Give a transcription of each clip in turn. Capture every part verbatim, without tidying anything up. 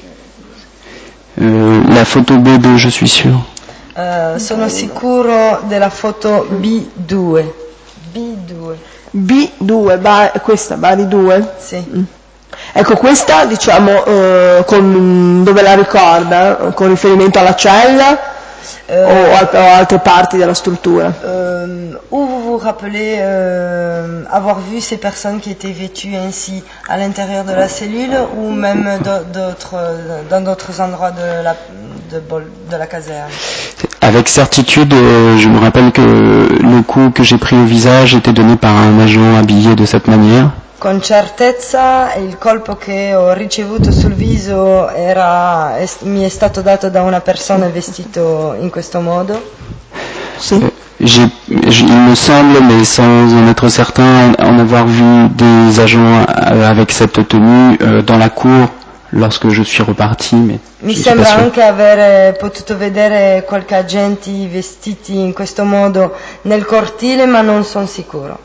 Euh, la photo B deux, je suis sûr. Uh, sono sicuro della foto B due. B due. B due, ba- questa, Bari due? Sì. Mm. Ecco, questa diciamo eh, con, dove la ricorda? Con riferimento alla cella Euh, o, a, o altre parti della struttura? Euh, où vous vous rappelez euh, avoir vu ces personnes qui étaient vêtues ainsi à l'intérieur de la cellule ou même d'autres, dans d'autres endroits de la, de, de la caserne? Avec certitude, euh, je me rappelle que le coup que j'ai pris au visage était donné par un agent habillé de cette manière. Con certezza il colpo che ho ricevuto sul viso era, est, mi è stato dato da una persona vestito in questo modo. Sì. J'ai, il me semble, mais sans en être certain, en avoir vu des agents avec cette tenue euh, dans la cour lorsque je suis reparti. Mais Mi je sembra suis pas sûr. anche aver potuto vedere qualche agenti vestiti in questo modo nel cortile, ma non sono sicuro.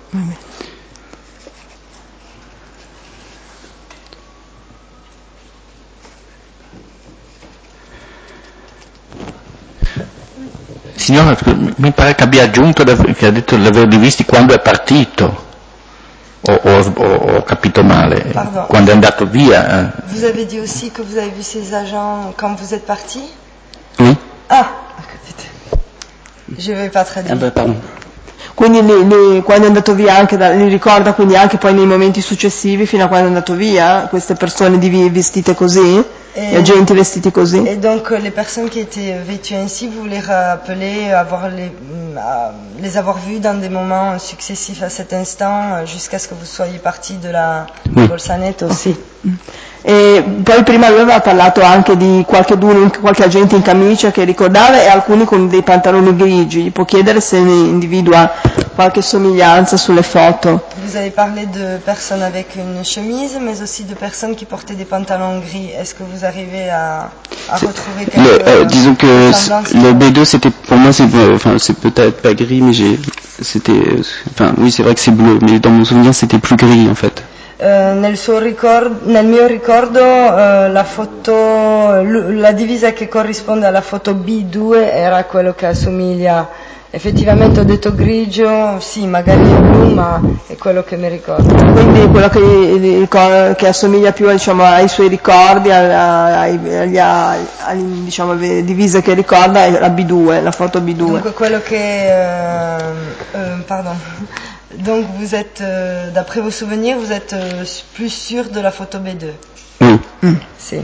Signora, mi pare che abbia aggiunto che ha detto di averli visti quando è partito. O ho capito male? Pardon. Quando è andato via. Eh. Vous avez dit aussi que vous avez vu ces agents quand vous êtes parti? Oui. Ah, je vais pas traduire. Ah beh, pardon. Quindi li, li, quando è andato via anche da, li ricorda quindi anche poi nei momenti successivi fino a quando è andato via queste persone di, vestite così, et, gli agenti vestiti così. Et donc les personnes qui étaient vêtues ainsi, vous les rappelez avoir les, les avoir vues dans des moments successifs à cet instant jusqu'à ce que vous soyez parti de la oui. Bolsanette aussi. E poi prima lui aveva parlato anche di qualche, qualche agente in camicia che ricordava e alcuni con dei pantaloni grigi. Gli può chiedere se ne individua qualche somiglianza sulle foto. Vous avez parlé de personnes avec une chemise, mais aussi de personnes qui portaient des pantalons gris. Est-ce que vous arrivez à, à retrouver quelque chose? Euh, disons que le B deux, c'était pour moi, c'est, enfin, c'est peut-être pas gris, mais j'ai, c'était, enfin, oui, c'est vrai que c'est bleu, mais dans mon souvenir, c'était plus gris en fait. Uh, nel, suo ricordo, nel mio ricordo uh, la foto, la divisa che corrisponde alla foto B due era quello che assomiglia, effettivamente ho detto grigio, sì magari è blu ma è quello che mi ricordo. Quindi quello che, che assomiglia più diciamo, ai suoi ricordi, alla, ai, agli, agli diciamo, divise che ricorda è la B due, la foto B due. Dunque quello che, uh, uh, pardon. Donc vous êtes, euh, d'après vos souvenirs, vous êtes euh, plus sûr de la photo B deux? Oui. Mm. Si.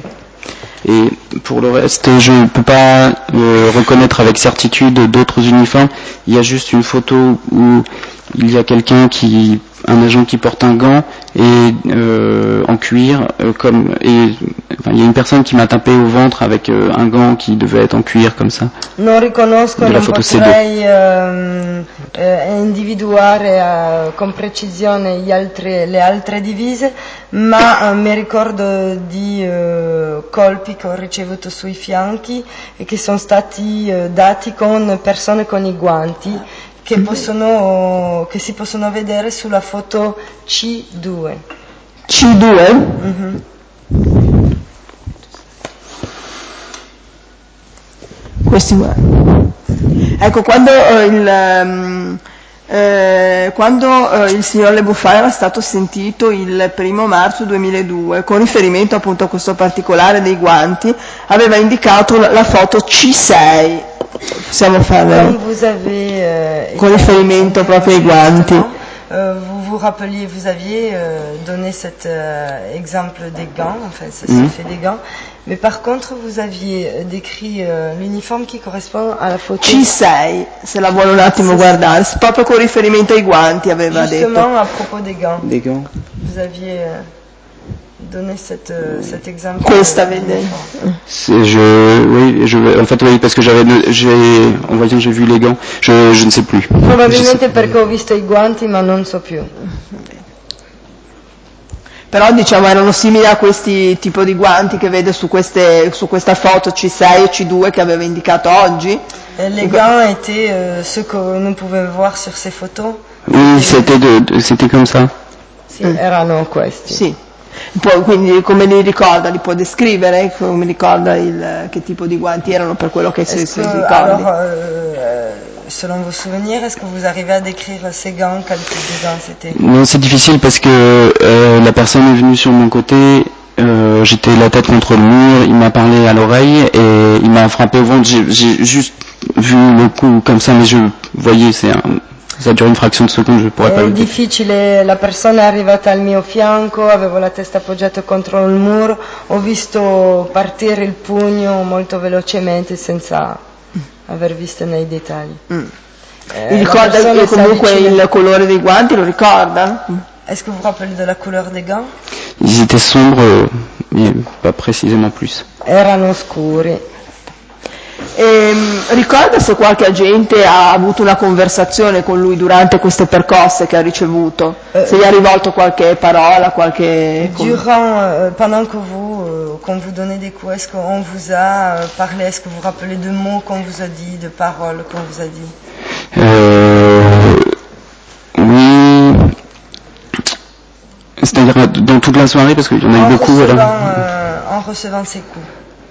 Et pour le reste, je ne peux pas euh, reconnaître avec certitude d'autres uniformes. Il y a juste une photo où il y a quelqu'un qui, un agent qui porte un gant et euh, en cuir, euh, comme et enfin, il y a une personne qui m'a tapé au ventre avec euh, un gant qui devait être en cuir comme ça. Non riconosco, non potrei eh, eh, individuare eh, con precisione gli altri, le altre divise, ma eh, mi ricordo di eh, colpi che ho ricevuto sui fianchi e che sono stati eh, dati con persone con i guanti che, possono, che si possono vedere sulla foto C due. C due? Mm-hmm. Questi, ecco, quando eh, il, eh, quando eh, il signor Le Buffat era stato sentito il primo marzo duemiladue, con riferimento appunto a questo particolare dei guanti, aveva indicato la, la foto C sei. Possiamo farla euh, con riferimento proprio ai guanti. Euh, vous vous rappeliez, vous aviez euh, donné cet euh, exemple des gants, enfin ça mm. s'est fait des gants, mais par contre vous aviez décrit euh, l'uniforme qui correspond alla foto C sei, se la vuole un attimo guardare, proprio con riferimento ai guanti aveva Justement, detto. à propos des gants. Des gants. Vous aviez euh, donné cette, euh, cet exemple. Questa vede. C'est, je, oui, je, en fait, oui, parce que j'avais, j'ai, en voyant, j'ai vu les gants. Je, je ne sais plus. Probabilmente perché ho visto i guanti, ma non so più. Però diciamo erano simili a questi tipo di guanti che vede su, queste, su questa foto C sei e C due che aveva indicato oggi. Et les gants étaient euh, ceux que nous pouvions voir sur ces photos. Oui, c'était, de, de, c'était comme ça. Sì, erano questi. Sì. Poi, quindi come li ricorda? Li può descrivere? Come ricorda il, che tipo di guanti erano per quello che si, si ricordi? Alors, euh, selon vos souvenirs, est-ce que vous arrivez à décrire ces gants, quel type de gants c'était? Non, c'est difficile parce que euh, la personne est venue sur mon côté, euh, j'étais la tête contre le mur, il m'a parlé à l'oreille et il m'a frappé au ventre. J'ai, j'ai juste vu le coup comme ça, mais je voyais, c'est un, ça dure une fraction de seconde, je pourrais pas le dire. È difficile, la persona è arrivata al mio fianco, avevo la testa appoggiata contro il muro, ho visto partire il pugno molto velocemente senza aver visto nei dettagli. Mm. Eh, ricorda comunque il colore dei guanti, lo ricorda? Est-ce que vous vous rappelez de la couleur des gants? Ils étaient sombres, mais pas précisément plus. Erano scuri. E, ricorda se qualche agente ha avuto una conversazione con lui durante queste percosse che ha ricevuto, euh, se gli ha rivolto qualche parola, qualche... Durant, euh, pendant que vous, euh, qu'on vous donnait des coups, est-ce qu'on vous a parlé, est-ce que vous vous rappelez de mots qu'on vous a dit, de paroles qu'on vous a dit? euh, Oui, c'est-à-dire dans toute la soirée, parce qu'il y en a eu beaucoup. Recevant, Alors... euh, en recevant ces coups.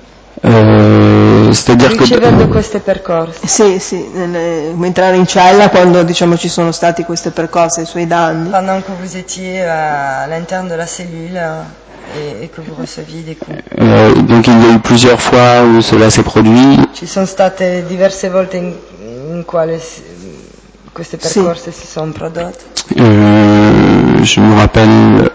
Euh, c'est-à-dire Ricevendo che queste percorse. Sì, sì, nelle, entrare in cella quando diciamo ci sono stati queste percosse ai suoi danni. Pendant que vous étiez à l'interne de la cellule et, et que vous receviez des coups. Euh, donc il y a eu plusieurs fois où cela s'est produit. Ci sono state diverse volte in, in quale queste percorse sì. si sono prodotte. Euh, je me rappelle,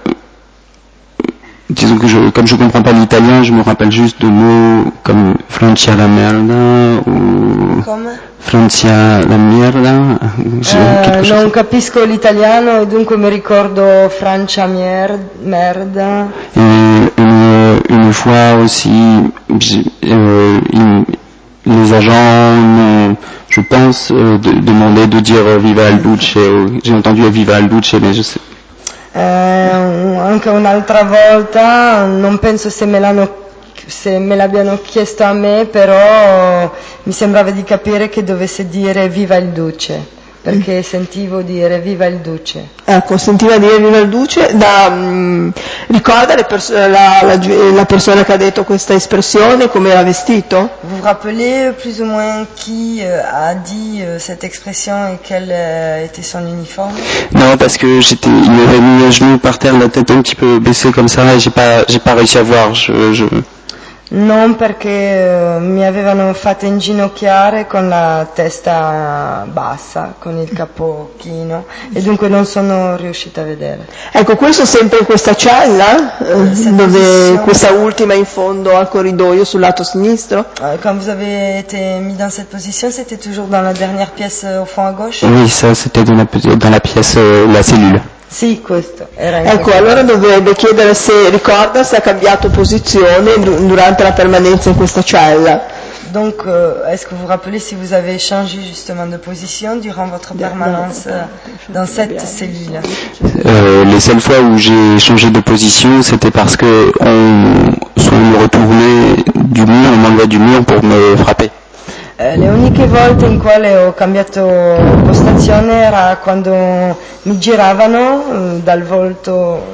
disons que je, comme je comprends pas l'italien, je me rappelle juste de mots comme Francia la merda ou Come? Francia la merda. Eh, non capisco l'italiano e dunque mi ricordo Francia mer- merda. Et une, une fois aussi, euh, il, les agents m'ont, je pense, euh, de, demandé de dire Viva il Duce. J'ai entendu Viva il Duce, mais je sais. Eh, anche un'altra volta, non penso se me l'hanno se me l'abbiano chiesto a me, però mi sembrava di capire che dovesse dire Viva il Duce, perché mm. sentivo dire Viva il Duce. Ecco, sentiva dire Viva il Duce. Da, mh, ricorda le pers- la, la, la persona che ha detto questa espressione, come era vestito? Vous vous rappelez plus ou moins qui euh, a dit euh, cette expression et quel euh, était son uniforme? Non, parce que j'étais, il m'avait mis à genoux par terre, la tête un petit peu baissée comme ça, et j'ai pas, j'ai pas réussi à voir. Je, je... Non, perché uh, mi avevano fatto inginocchiare con la testa bassa, con il capo chino, e dunque non sono riuscita a vedere. Ecco, questo sempre in questa cella, eh, dove questa ultima in fondo al corridoio sul lato sinistro? Uh, quand vous avez été mis dans cette position, c'était toujours dans la dernière pièce au fond à gauche? Oui, ça c'était dans la, dans la pièce, euh, la cellule. Sì, questo era in Ecco, allora dovrebbe chiedere se ricorda se ha cambiato posizione durante la permanenza in questa cella. Donc, euh, est-ce que vous vous rappelez si vous avez changé justement de position durant votre permanence euh, dans cette cellule? euh, Les seules fois où j'ai changé de position, c'était parce que on, soit on me retournait du mur, on m'enlevait du mur pour me frapper. Eh, le uniche volte in quale ho cambiato postazione era quando mi giravano eh, dal volto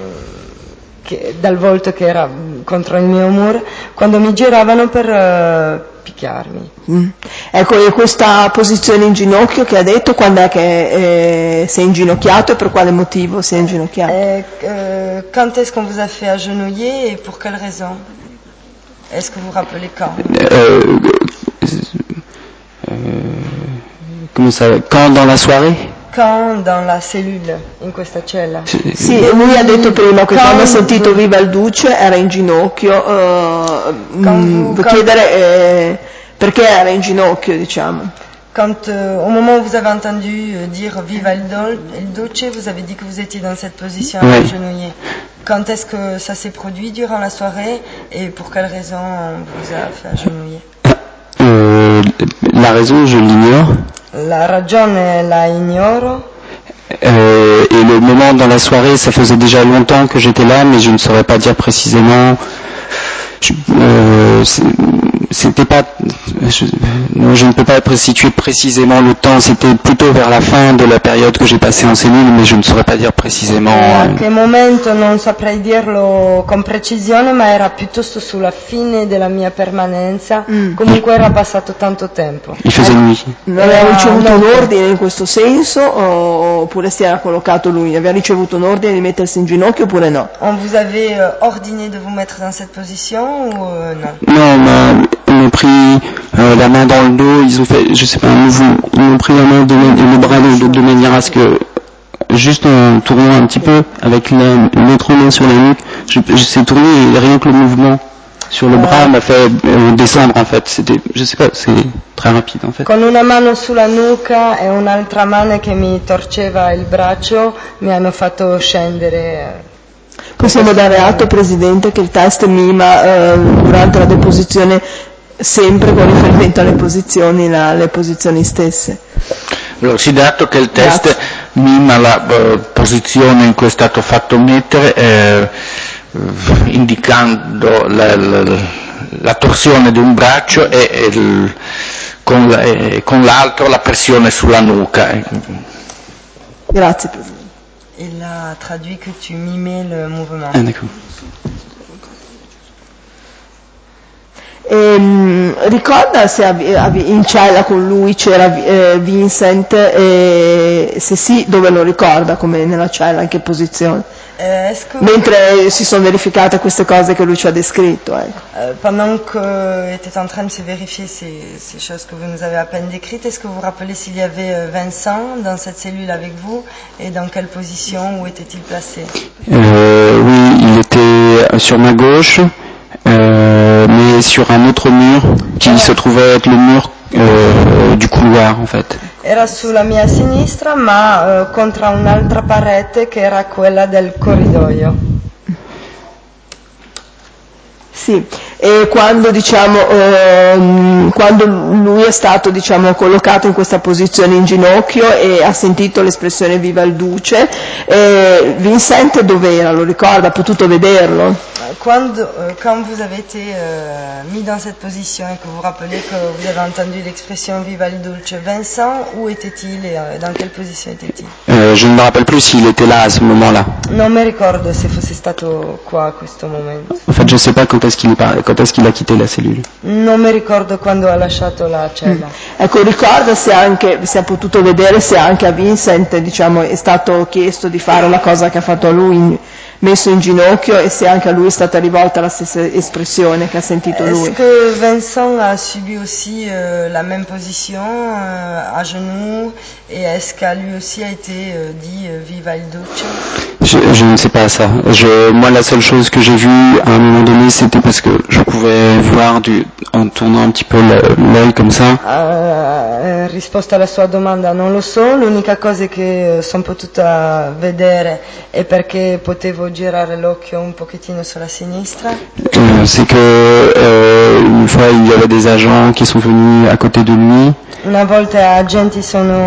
che, dal volto che era contro il mio muro, quando mi giravano per uh, picchiarmi. Mm. Ecco, e questa posizione in ginocchio che ha detto, quando è che eh, si è inginocchiato e per quale motivo si è inginocchiato? Eh, euh, quand est-ce qu'on vous a fait agenouiller et pour quelle raison? Est-ce que vous vous rappelez quand? euh, Euh, comment ça, quand dans la soirée? Quand dans la cellule, in questa cella. Sì, lui ha detto prima che quando ha sentito Viva il Duce era in ginocchio, uh, mh, vuoi chiedere eh, perché era in ginocchio, diciamo. Quand, euh, au moment où vous avez entendu euh, dire Viva il, Dol- il Duce, vous avez dit que vous étiez dans cette position oui. agenouillée. Quand est-ce que ça s'est produit durant la soirée et pour quelle raison on vous a fait agenouiller? Euh, la raison, je l'ignore. La ragione la ignoro. Euh, et le moment dans la soirée, ça faisait déjà longtemps que j'étais là, mais je ne saurais pas dire précisément. Je, euh, c'était pas je, non, je ne peux pas situer précisément le temps, c'était plutôt vers la fin de la période que j'ai passée en cellule, mais je ne saurais pas dire précisément. A che momento non saprei dirlo con precisione, ma era piuttosto sulla fine della mia permanenza, mm. comunque era passato tanto tempo. Il faisait nuit. Non aveva ricevuto un ordine in questo senso, oppure si era collocato lui? Aveva ricevuto un ordine di mettersi in ginocchio oppure no? On vous avait euh, ordonné de vous mettre dans cette position ou euh, non? Non, ma, ils m'ont pris euh, la main dans le dos, ils ont fait, je sais pas, un mouvement, ils m'ont pris la main de, et le bras dans le dos de manière à ce que, juste en tournant un petit peu, avec l'autre main sur la nuque, je, je sais tourner et rien que le mouvement sur le euh, bras m'a fait euh, descendre en fait, c'était, je sais pas, c'est très rapide en fait. Con una mano sulla nuca e un'altra mano che mi torceva il braccio mi hanno fatto scendere. Possiamo dare atto, Presidente, che il test mima eh, durante la deposizione sempre con riferimento alle posizioni, la, le posizioni stesse. Allora, si dà atto che il test Grazie. mima la uh, posizione in cui è stato fatto mettere, eh, indicando la, la, la torsione di un braccio e, e il, con, la, e con l'altro la pressione sulla nuca. Grazie, Presidente. Il a traduit que tu mimais le mouvement. Ah, d'accord. E, ricorda se in cella con lui c'era eh, Vincent e se sì, dove lo ricorda, come nella cella, in che posizione? Euh, Mentre si sono verificate queste cose che lui ci ha descritto. Ecco. Euh, pendant que était en train de se vérifier ces, ces choses que vous nous avez à peine décrites, est-ce que vous vous rappelez s'il y avait euh, Vincent dans cette cellule avec vous et dans quelle position, où était-il placé? euh, Oui, il était sur ma gauche, euh, mais sur un autre mur qui ouais. se trouvait être le mur euh, du couloir en fait. Era sulla mia sinistra, ma uh, contro un'altra parete che era quella del corridoio. Sì, e quando diciamo ehm, quando lui è stato diciamo collocato in questa posizione in ginocchio e ha sentito l'espressione viva il duce, eh, Vincent dov'era? Lo ricorda? Ha potuto vederlo? Quando, euh, quand vous avez été euh, mis dans cette position et que vous vous rappelez que vous avez entendu l'expression viva il duce, Vincent, où était-il et euh, dans quelle position était-il? euh, Je ne me rappelle plus s'il était là à ce moment-là. Non mi ricordo se fosse stato qua a questo momento. En fait, je ne sais pas quand est-ce qu'il est, quand est-ce qu'il a quitté la cellule. Non mi ricordo quando ha lasciato la cella. Mm. Ecco, ricorda se anche se ha potuto vedere se anche a Vincent diciamo è stato chiesto di fare la cosa che ha fatto a lui, messo in ginocchio, e se anche a lui è stata rivolta la stessa espressione che ha sentito lui. Est-ce que Vincent a subi aussi euh, la même position euh, à genoux, et est-ce qu'à lui aussi a été euh, dit euh, viva il duce? Je, je ne sais pas ça. Je, moi, la seule chose que j'ai vue à un moment donné, c'était parce que je pouvais voir du, en tournant un petit peu l'œil comme ça. Uh, risposta alla sua domanda, non lo so. L'unica cosa che sono potuta vedere è perché potevo girare l'occhio un pochettino sulla sinistra. Euh, c'est que euh, une fois, il y avait des agents qui sont venus à côté de lui. Una volta agenti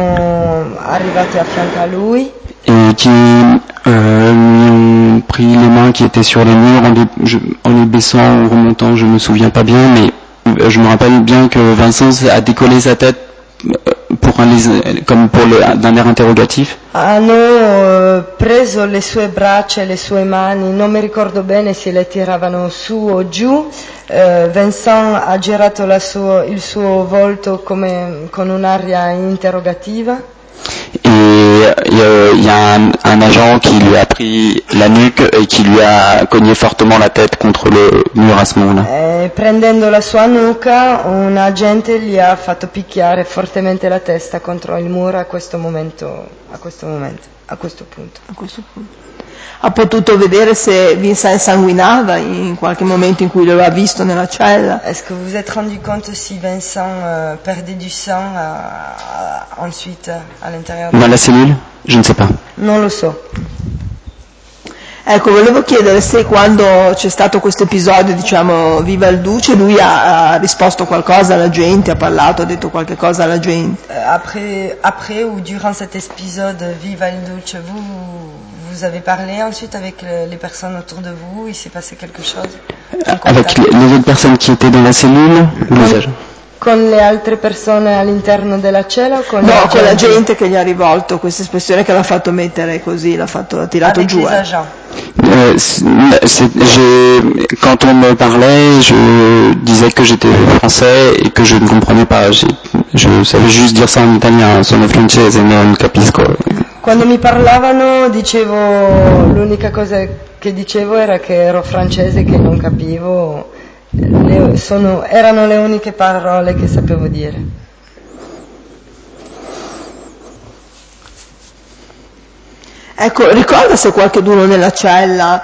sono arrivati a fianco a lui. Et qui euh, lui ont pris les mains qui étaient sur les murs en les, je, en les baissant ou remontant, je me souviens pas bien, mais euh, je me rappelle bien que Vincent a décollé sa tête pour un, comme pour le, d'un air interrogatif. Hanno uh, preso le sue braccia e le sue mani, non mi ricordo bene se le tiravano su o giù. Uh, Vincent ha girato la suo, il suo volto come, con un'aria interrogativa. Et il y, y a un, un agent qui lui a pris la nuque et qui lui a cogné fortement la tête contre le mur à ce moment-là. E prendendo la sua nuca, un agente gli ha fatto picchiare fortemente la testa contro il muro a questo momento, a questo momento, a questo punto. A questo punto. Ha potuto vedere se Vincent sanguinava in qualche momento in cui lo aveva visto nella cella? Est-ce que vous vous êtes rendu compte si Vincent euh, perdait du sang euh, euh, ensuite à l'intérieur? Dans la cellule? Je ne sais pas. Non lo so. Ecco, volevo chiedere se quando c'è stato questo episodio, diciamo, viva il duce, lui ha, ha risposto qualcosa alla gente, ha parlato, ha detto qualche cosa alla gente. Après, après ou durant cet épisode viva il duce, vous, vous avez parlé ensuite avec le, les personnes autour de vous? Il s'est passé quelque chose? Avec les, les autres personnes qui étaient dans la cellule ou les agents? Con le altre persone all'interno della cella o con No, la con gente? la gente che gli ha rivolto questa espressione, che l'ha fatto mettere così, l'ha fatto, l'ha tirato Avec giù. les Eh. agents. Euh, c'est- c'est- j'ai- quand on me parlait, je disais que j'étais français et que je ne comprenais pas. J'ai- Je savais juste dire ça en italien, sono francese, non capisco. Quando mi parlavano dicevo, l'unica cosa che dicevo era che ero francese, che non capivo, le, sono, erano le uniche parole che sapevo dire. Ecco, ricorda se qualcuno nella cella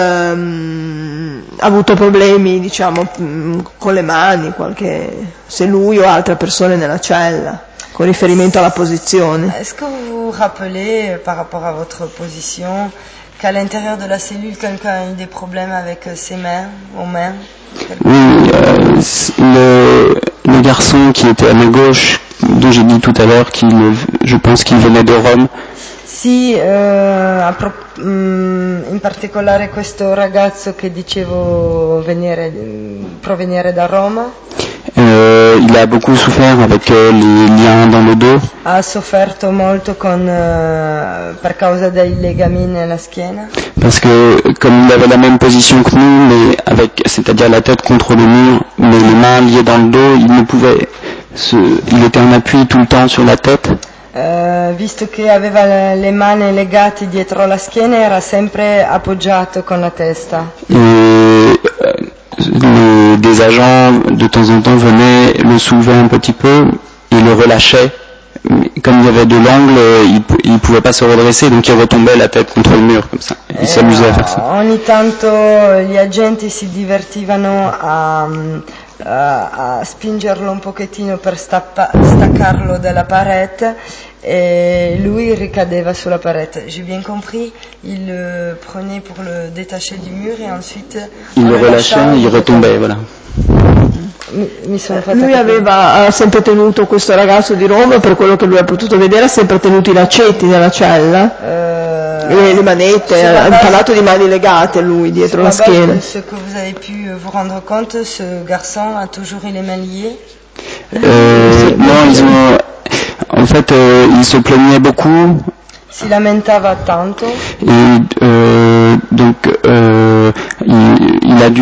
ehm, ha avuto problemi, diciamo, mh, con le mani, qualche, se lui o altre persone nella cella, con riferimento alla posizione. Est-ce que vous vous rappelez, par rapport à votre position, qu'à l'intérieur de la cellule, quelqu'un a eu des problèmes avec ses mains, aux mains? Oui, euh, le, le garçon qui était à ma gauche, dont j'ai dit tout à l'heure qu'il, je pense qu'il venait de Rome. Sì, eh, a pro- mh, in particolare questo ragazzo che dicevo venire, provenire da Roma. Euh, il a beaucoup souffert avec euh, les liens dans le dos. Ha sofferto molto con, uh, per causa dei legami nella schiena. Parce que comme il avait la même position que nous, mais avec, c'est-à-dire la tête contre le mur, mais les mains liées dans le dos, il ne pouvait, se, il était en appui tout le temps sur la tête. Uh, visto che aveva le mani legate dietro la schiena, era sempre appoggiato con la testa. Et euh, les, des agents de temps en temps venaient le soulever un petit peu et le relâchaient. Comme il y avait de l'angle, il ne pouvait pas se redresser, donc il retombait la tête contre le mur comme ça. Il Eh, s'amusait à faire ça. Ogni tanto gli agenti si divertivano a, a, a spingerlo un pochettino per stappa, staccarlo dalla parete e lui ricadeva sulla parete. J'ai bien compris, il le prenait pour le détacher du mur et ensuite il le relâchait e il retombait, voilà. Mi, mi sono fatta Lui capire. aveva ha sempre tenuto, questo ragazzo di Roma, per quello che lui ha potuto vedere, ha sempre tenuto i laccetti nella cella, Euh, le, le manette, ha base, parlato di mani legate lui dietro la schiena. De ce que vous avez pu vous rendre compte, ce garçon a toujours eu les mains liées? Euh, non, ils ont, en fait, euh, il se plaignait beaucoup. Si lamentava tanto. Et euh, donc, euh, il, il a dû,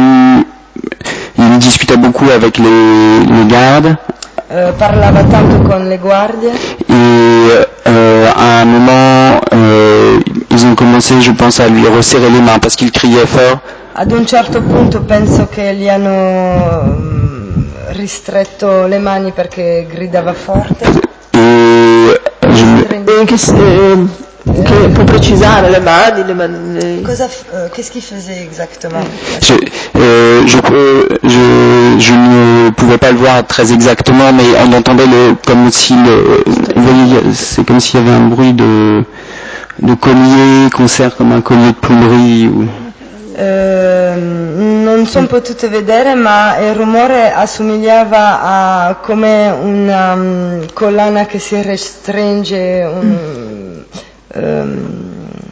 il discutait beaucoup avec les, les gardes. Euh, parlava tanto con le guardie. Et euh, à un moment, euh, ils ont commencé, je pense, à lui resserrer les mains parce qu'il criait fort. Ad un certo punto penso che gli hanno ristretto le mani perché gridava forte. Et je, e che, eh, che può precisare le mani, le mani. Cosa, euh, qu'est-ce qu'il faisait exactement? Je, euh, je, je, je ne pouvais pas le voir très exactement, mais on entendait le, comme si le, vous voyez, c'est comme s'il y avait un bruit de, de collier qu'on serre comme un collier de plomberie. Ou... Eh, non sono potuto vedere, ma il rumore assomigliava a come una um, collana che si restringe. Un, um,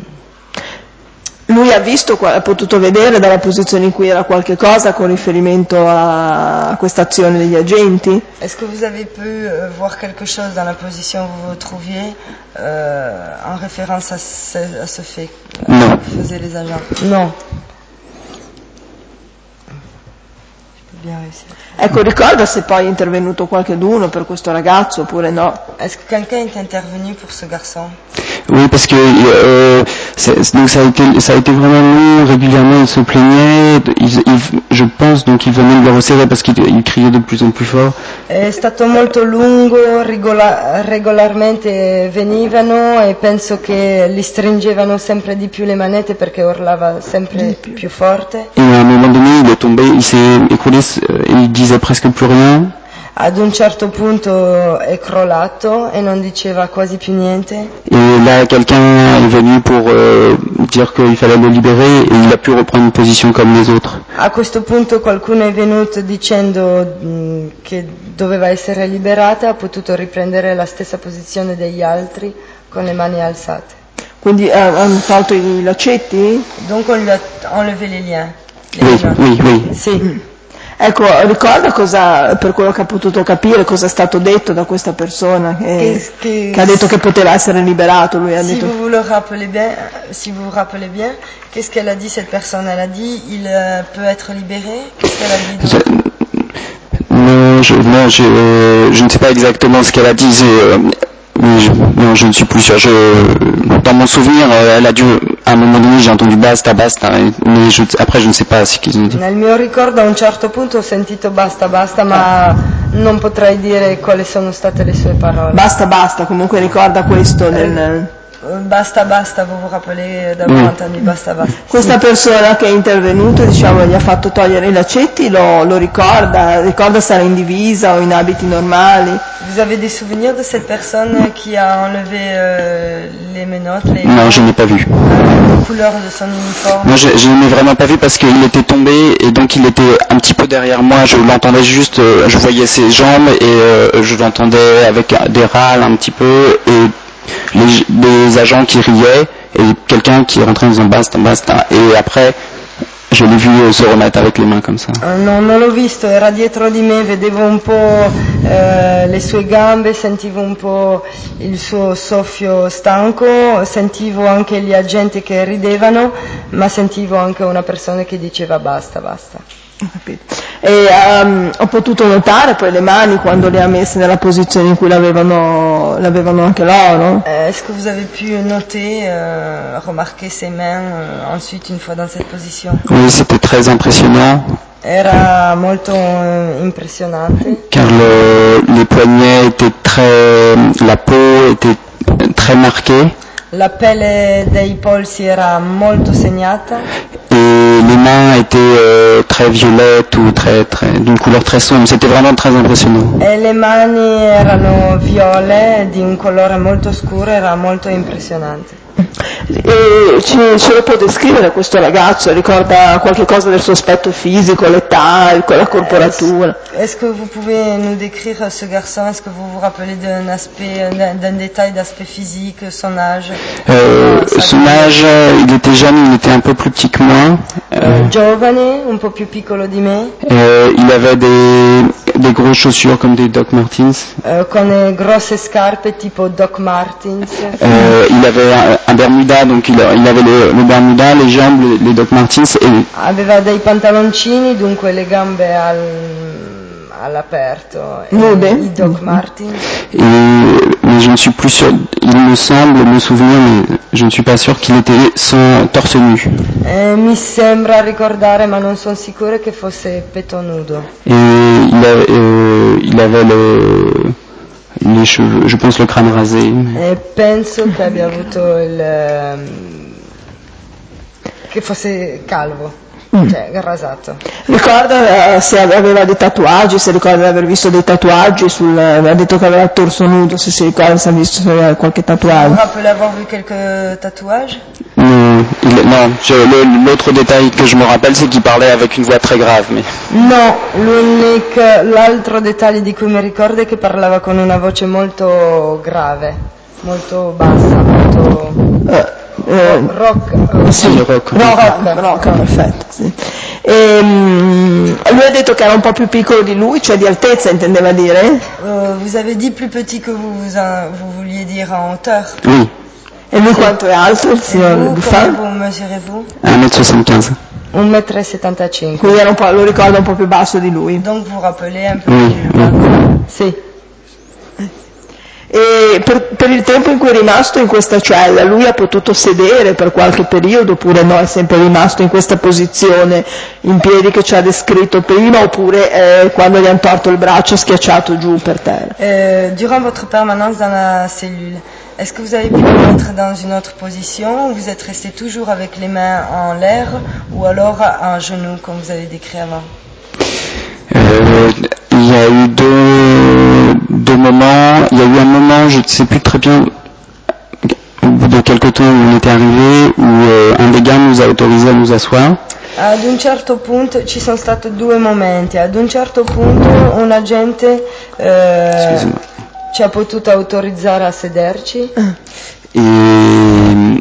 Lui ha visto, ha potuto vedere dalla posizione in cui era qualche cosa con riferimento a, a questa azione degli agenti? Est-ce que vous avez pu euh, voir quelque chose dans la position où vous vous trouviez euh, en référence à ce, à ce fait Non. que faisaient les agents? Non. Bien réussi. Ecco, ricorda se poi è intervenuto qualcuno per questo ragazzo oppure no? Est-ce que quelqu'un est intervenu pour ce garçon? Oui, parce que euh, donc ça a été ça a été vraiment long, régulièrement il se plaignait, il, il, je pense donc il venait de le resserrer parce qu'il il criait de plus en plus fort. È stato molto lungo, regola, regolarmente venivano e penso che li stringevano sempre di più le manette perché urlava sempre più. più forte. Et à un moment donné il est tombé, il s'est écroulé et il disait presque plus rien. Ad un certo punto è crollato e non diceva quasi più niente. Et là, quelqu'un est venu pour euh, dire qu'il fallait le libérer et il a pu reprendre une position comme les autres. A questo punto qualcuno è venuto dicendo mh, che doveva essere liberata, ha potuto riprendere la stessa posizione degli altri con le mani alzate. Quindi eh, hanno tolto i laccetti? Donc on lui a enlevé les liens. Les Oui, liens. oui, oui. Sì. Ecco, ricorda cosa, per quello che ha potuto capire, cosa è stato detto da questa persona che, che, che ha detto che poteva essere liberato. Lui ha si detto... vous vous le rappelez bien, si vous vous rappelez bien, qu'est-ce qu'elle a dit cette personne? Elle a dit il euh, peut être libéré. Qu'est-ce qu'elle a dit d'autre? Non, je, non je, euh, je ne sais pas exactement ce qu'elle a dit. Euh, je, non, je ne suis plus sûr. Je, dans mon souvenir, euh, elle a dû, à un moment donné, j'ai entendu basta, basta, mais je, après je ne sais pas ce qu'ils ont dit. Nel mio ricordo a un certo punto ho sentito basta, basta, ma non potrei dire quali sono state le sue parole. Basta, basta, comunque ricorda questo nel... Basta, basta, vous vous rappelez d'avoir entendu basta, basta. Questa persona che è intervenuto, diciamo, gli ha fatto togliere i lacetti, lo, lo ricorda, ricorda stare in divisa o in abiti normali. Vous avez des souvenirs de cette personne qui a enlevé euh, les menottes, les Non, je n'ai pas vu. les couleurs de son uniforme? Moi, je, je n'ai vraiment pas vu parce qu'il était tombé et donc il était un petit peu derrière moi. Je l'entendais juste, euh, je voyais ses jambes et euh, je l'entendais avec des râles un petit peu et les, des agents qui riaient et quelqu'un qui est rentré en disant basta, basta, et après je l'ai vu euh, se remettre avec les mains comme ça. No, non l'ho visto, era dietro di me, vedevo un po' eh, le sue gambe, sentivo un po' il suo soffio stanco, sentivo anche gli agenti che ridevano, ma sentivo anche una persona che diceva basta, basta. Ho capito. E um, ho potuto notare poi le mani quando le ha messe nella posizione in cui l'avevano, l'avevano anche loro. Est-ce que vous avez pu noter, euh, remarquer ses mains euh, ensuite une fois dans cette position? Oui, c'était très impressionnant. Era molto euh, impressionante. Car le, les poignets étaient très, la peau était très marquée. La pelle dei polsi era molto segnata. Et les mains étaient euh, très violettes ou très, très, d'une couleur très sombre. C'était vraiment très impressionnant. E le mani erano viole di un colore molto scuro, era molto impressionante. E ci, ce lo può descrivere questo ragazzo? Ricorda qualche cosa del suo aspetto fisico, l'età, la corporatura? Est-ce que vous pouvez nous décrire ce garçon? Est-ce que vous vous rappelez d'un aspect, d'un, d'un détail d'aspect physique, son âge? euh, Son âge, il était jeune, il était un peu plus petit que moi. Euh, giovane, un po' più piccolo di me. Euh, il avait des, des grosses chaussures comme des Doc Martens. Euh, con grosse scarpe tipo Doc Martens. Euh, il avait un, un bermuda, donc il, il avait le, le bermuda, les jambes, les, les Doc Martens. Et aveva dei pantaloncini, dunque le gambe al, all'aperto, e i Doc Martens. Et, mais je ne suis plus sûr, il me semble me souvenir, mais je ne suis pas sûr qu'il était sans torse nu. Eh, mi sembra ricordare, ma non sono sicura, che fosse petto nudo. Et il avait, euh, il avait le, les cheveux, je pense le crâne rasé. E penso che abbia avuto il, che fosse calvo. Cioè, rasato. Ricorda eh, se aveva dei tatuaggi, se ricorda di aver visto dei tatuaggi sul, aveva detto che aveva il torso nudo, se si ricorda se ha visto se aveva qualche tatuaggio. Vous vous rappelez avoir vu quelques tatouages? Non, il, non je, le, l'autre détail que je me rappelle, c'est qu'il parlait avec une voix très grave. Mais... No, l'unico, l'altro dettaglio di cui mi ricordo è che parlava con una voce molto grave, molto bassa, molto... Uh. Eh, rock, eh, sì, rock, rock, rock, rock, perfetto. Sì. E, um, lui ha detto che era un po' più piccolo di lui, cioè di altezza intendeva dire? Uh, vous avez dit plus petit que vous, vous, a, vous vouliez dire en hauteur. Oui. E lui quanto è alto, il signor Buffon? Come mesurez-vous? un mètre soixante-quinze. un metro e settantacinque. Quindi era un po', lo ricordo un po' più basso di lui. Donc vous rappelez un peu oui, plus oui. Sì. E per, per il tempo in cui è rimasto in questa cella, lui ha potuto sedere per qualche periodo oppure no, è sempre rimasto in questa posizione in piedi che ci ha descritto prima, oppure eh, quando gli hanno torto il braccio schiacciato giù per terra? Euh, durant votre permanence dans la cellule, est-ce que vous avez pu vous mettre dans une autre position ou vous êtes resté toujours avec les mains en l'air ou alors en genoux comme vous avez décrit avant? Euh, il y a eu deux, deux moments. Il y a eu un moment, je ne sais plus très bien, au bout de quelques temps où on était arrivé, où euh, un des gars nous a autorisé à nous asseoir. Ad un certo punto ci sono stati due momenti. Ad un certo punto un agente eh, ci ha potuto autorizzare a sederci. Et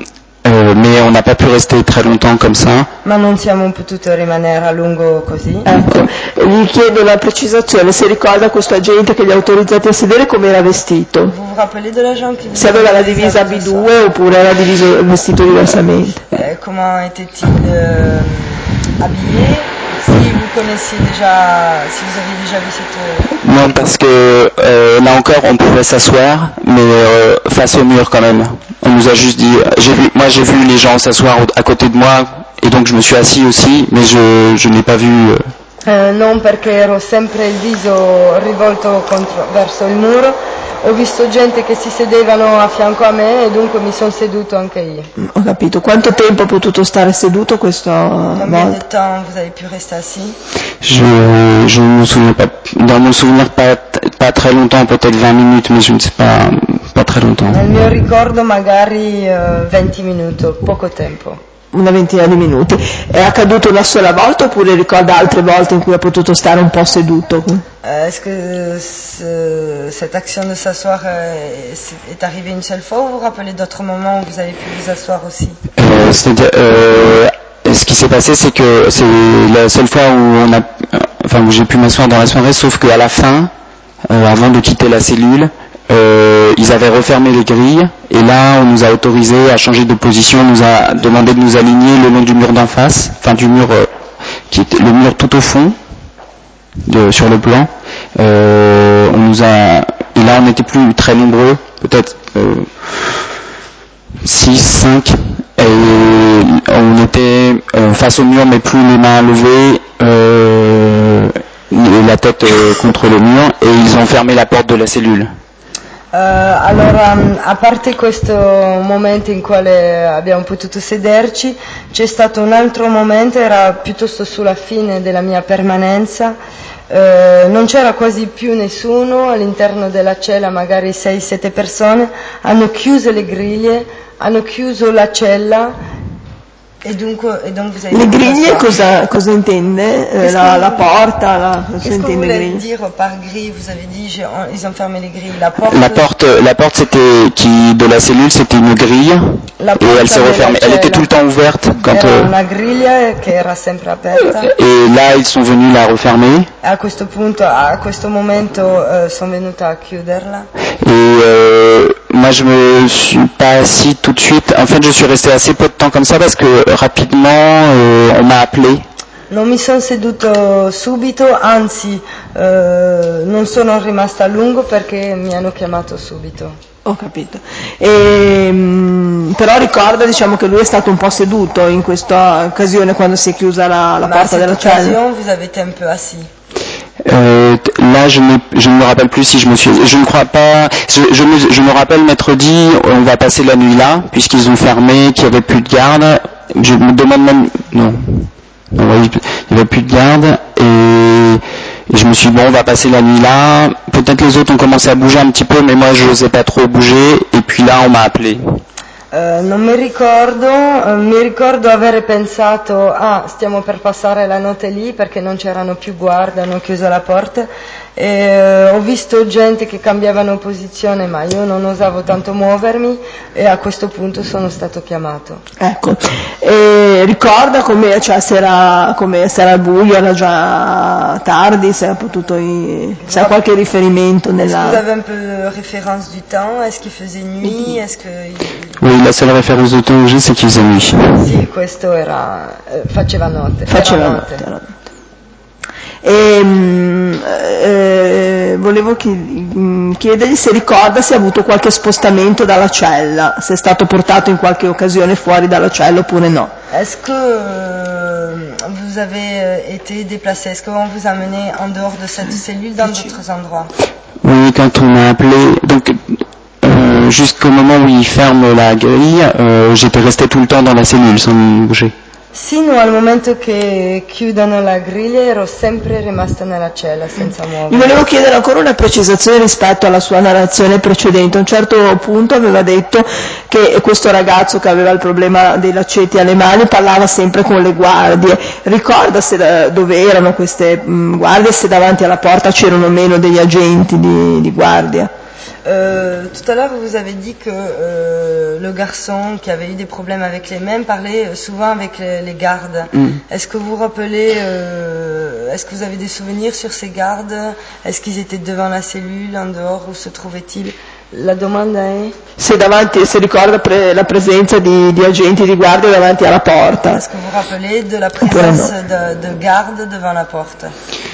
Euh, mais on n'a pas pu rester très longtemps comme ça. Ma non siamo potuti rimanere a lungo così. Ecco, gli chiedo una precisazione, se ricorda questo agente che li ha autorizzati a sedere come era vestito. Vous vous rappelez de l'agent qui Se aveva la divisa B due oppure era diviso, vestito diversamente. Eh, comment était-il euh, habillé? Si vous connaissiez déjà, si vous aviez déjà vu cette... Non, parce que euh, là encore, on pouvait s'asseoir, mais euh, face au mur quand même. On nous a juste dit, j'ai vu, moi j'ai vu les gens s'asseoir à côté de moi, et donc je me suis assis aussi, mais je, je n'ai pas vu... Euh... Eh, non, perché ero sempre il viso rivolto contro, verso il muro. Ho visto gente che si sedevano a fianco a me e dunque mi sono seduto anche io. Ho capito. Quanto tempo ha potuto stare seduto questo? Combien de temps vous avez pu rester assis? Je je ne me souviens pas. Dans mon souvenir, pas pas très longtemps, peut-être vingt minutes, mais je ne sais pas, pas très longtemps. Nel mio ricordo magari uh, venti minuti, poco tempo. Una ventina di minuti. È accaduto una sola volta oppure ricorda altre volte in cui ha potuto stare un po' seduto? Est-ce que ce, cette action de s'asseoir est, est arrivée une seule fois ou vous vous rappelez d'autres moments où vous avez pu vous asseoir aussi? euh, C'est-à-dire, euh, ce qui s'est passé, c'est que c'est la seule fois où on a, enfin où j'ai pu m'asseoir dans la soirée, sauf qu'à la fin, euh, avant de quitter la cellule, Euh, ils avaient refermé les grilles et là on nous a autorisé à changer de position, on nous a demandé de nous aligner le long du mur d'en face, enfin du mur euh, qui était le mur tout au fond de, sur le plan. Euh, on nous a et là on n'était plus très nombreux, peut-être six, cinq, et on était euh, face au mur mais plus les mains levées. Euh, la tête euh, contre le mur et ils ont fermé la porte de la cellule. Uh, allora, a parte questo momento in quale abbiamo potuto sederci, c'è stato un altro momento, era piuttosto sulla fine della mia permanenza, uh, non c'era quasi più nessuno all'interno della cella, magari sei sette persone, hanno chiuso le griglie, hanno chiuso la cella. E dunque, e donc vous avez le griglie cosa, cosa intende? Eh, la, la porta, la, cosa Qu'est-ce intende que vous voulez griglie? dire par grille? Vous avez dit j'ai, ils ont fermé les grilles. La porte, la porte, la porte c'était qui de la cellule c'était une grille la et elle s'est refermée. Elle était tout le temps ouverte quand. Era euh, una griglia che era sempre aperta. Et là ils sont venus la refermer. A questo punto, a questo momento, uh, sono venuta a chiuderla. Et euh, moi je me suis pas assis tout de suite. En fait je suis resté assez peu de temps comme ça parce que rapidement euh, on m'a appelé. Non mi sono seduto subito, anzi eh, non sono rimasta a lungo perché mi hanno chiamato subito. Ho capito. E, mh, però ricorda, diciamo, che lui è stato un po' seduto in questa occasione quando si è chiusa la, la porta della cella. Vous avez été un peu assis. Euh, là, je, je ne me rappelle plus si je me suis. Je ne crois pas. Je, je, me, je me rappelle m'être dit, on va passer la nuit là, puisqu'ils ont fermé, qu'il n'y avait plus de garde. Je me demande même. Non. Il n'y avait plus de garde et, et je me suis dit bon on va passer la nuit là, peut-être les autres ont commencé à bouger un petit peu mais moi je n'osais pas trop bouger et puis là on m'a appelé. Uh, non mi ricordo, uh, mi ricordo avere pensato ah stiamo per passare la notte lì perché non c'erano più guardie, hanno chiuso la porta e uh, ho visto gente che cambiavano posizione ma io non osavo tanto muovermi e a questo punto sono stato chiamato. Ecco, e ricorda come, cioè, se era, come se era buio, era già tardi, se ha potuto, se ha qualche riferimento nella... Est-ce que vous avez un peu de référence du temps? Est-ce qu'il faisait nuit? Est-ce que... Oui, la seule référence de temps que j'ai c'est qu'il faisait nuit. Sì, questo era, eh, faceva notte. Faceva notte. Era notte. E, eh, volevo chiedergli se ricorda se ha avuto qualche spostamento dalla cella, se è stato portato in qualche occasione fuori dalla cella oppure no. Est-ce que euh, vous avez été déplacé? Est-ce qu'on vous a amené en dehors de cette cellule dans d'autres endroits? Oui, quand on m'a appelé, donc euh, jusqu'au moment où ils ferment la grille, euh, j'étais resté tout le temps dans la cellule sans bouger. Sino al momento che chiudono la griglia ero sempre rimasta nella cella senza muovermi. Gli volevo chiedere ancora una precisazione rispetto alla sua narrazione precedente. A un certo punto aveva detto che questo ragazzo che aveva il problema dei laccetti alle mani parlava sempre con le guardie. Ricorda se, dove erano queste mh, guardie, se davanti alla porta c'erano meno degli agenti di, di guardia? Euh, tout à l'heure, vous avez dit que euh, le garçon qui avait eu des problèmes avec les mêmes parlait souvent avec les, les gardes. Mm. Est-ce que vous vous rappelez, euh, est-ce que vous avez des souvenirs sur ces gardes? Est-ce qu'ils étaient devant la cellule, en dehors, où se trouvaient-ils? La domanda è se, davanti, se ricorda pre, la presenza di, di agenti di guardia davanti alla porta. Est-ce que vous vous rappelez de la présence de, de gardes devant la porte?